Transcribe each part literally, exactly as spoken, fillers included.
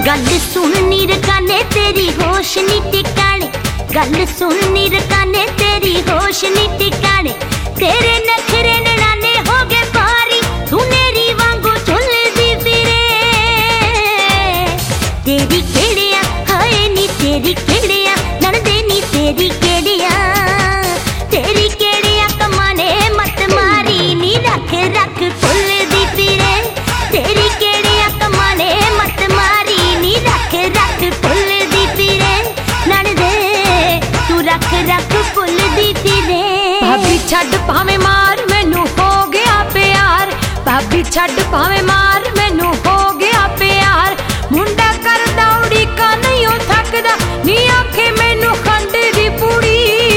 गल सुननी रकाने तेरी होश नी टिकाने, गल सुननी रकाने तेरी होश नी टिकाने। तेरे नखरे ननाने हो गए भारी, तू नेरी वांगू झुलदी फिरे। तेरी केड़िया हाय नी तेरी केड़िया, नणदे नी तेरी केड़िया, तेरी केड़िया कमाने मत मारी नी रख रख फुलदी फिरे। तेरी केड़िया कमाने मत मारी नी रख रख फुलदी फिरे। नणदे तू रख रख फुलदी फिरे। भाभी छड्ड भावें मार मैनू हो गया प्यार, भाभी छड्ड भावें मार मैनू हो गया प्यार। मुंडा करदा उड़ीका नहीं ओ थकदा, नी आखे मैनू खंड दी पूड़ी।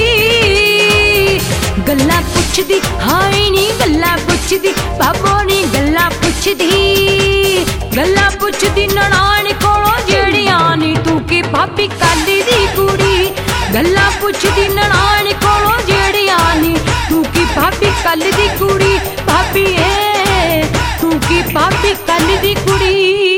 गल्लां पुछदी हाय नी गल्लां पुछदी, बाबो नी गल्लां पुछदी। गल्लां पुछदी ननाण कोलों जेड़ियां नी तू की भाभी कल दी कुड़ी। गल्लां पुछदी ननाण कोलों जेड़ियां नी तू की भाभी कल दी कुड़ी। भाभी ए तू की भाभी कल दी कुड़ी।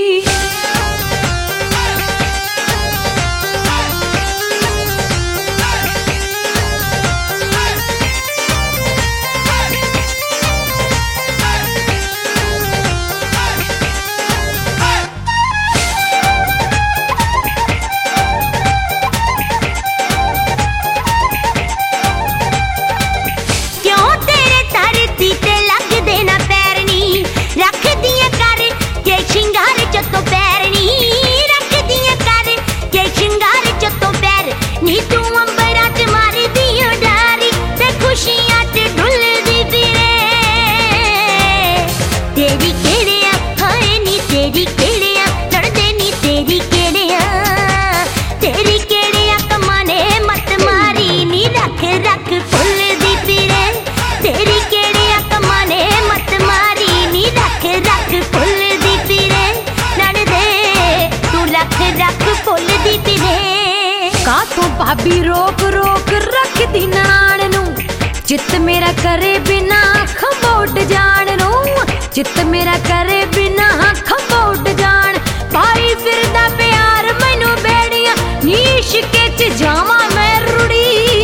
भाभी रोक रोक रख दी ननाण नू, चित मेरा करे बिना खंबोट जान नू। चित मेरा करे बिना खंबोट जान। पाई फिरदा प्यार मैनू बेड़ियां, इश्के च जावां मैं रुड़ी।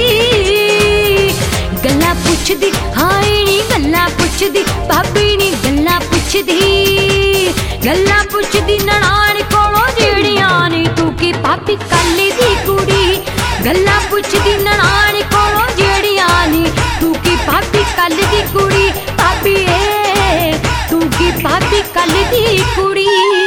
गल्लां पुछदी हाय नी गल्लां पुछदी, भाभी नी गल्लां पुछदी। गल्लां पुछदी ननाण कोलों जेड़ियां नी तू की भाभी कल दी कुड़ी। गल्लां पुछदी ननाण कोलों जेड़ियां नी तू की भाभी कल दी कुड़ी। भाभी ए तू की भाभी कल दी कुड़ी।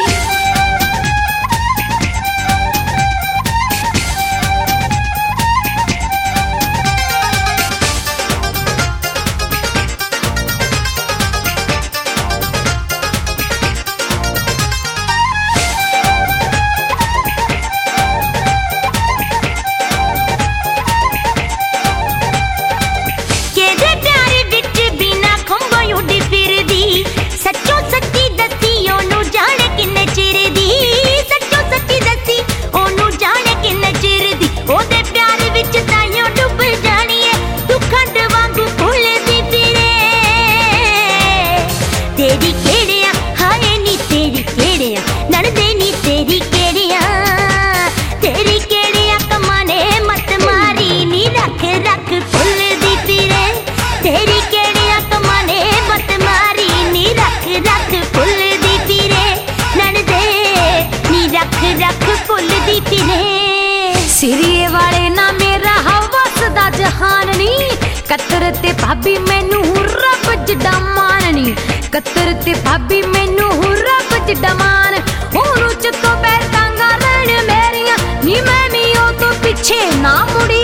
तेरी केड़िया हाय नी तेरी केड़िया, नणदे नी तेरी केड़िया, तेरी केड़िया कमाने मत मारी नी रख रख फुलदी फिरे। तेरी केड़िया कमाने मत मारी नी रख रख फुलदी फिरे। नणदे नी रख रख फुलदी फिरे। सिरिये वाले ना मेरा हवस दा जहान नी, कतर ते भाभी मैनू रब जिड्डा मान नी। कतर ते भाभी मैनू रब जिड्डा मान। ओनू चतो पैर टांगा रहन मेरियां, नी मैं नी ओ तो पिछे ना मुड़ी।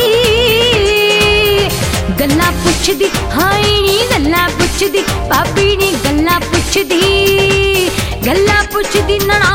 गल्लां पुछदी हाय नी गल्लां पुछदी, भाभी नी गल्लां पुछदी। गल्लां पुछदी नना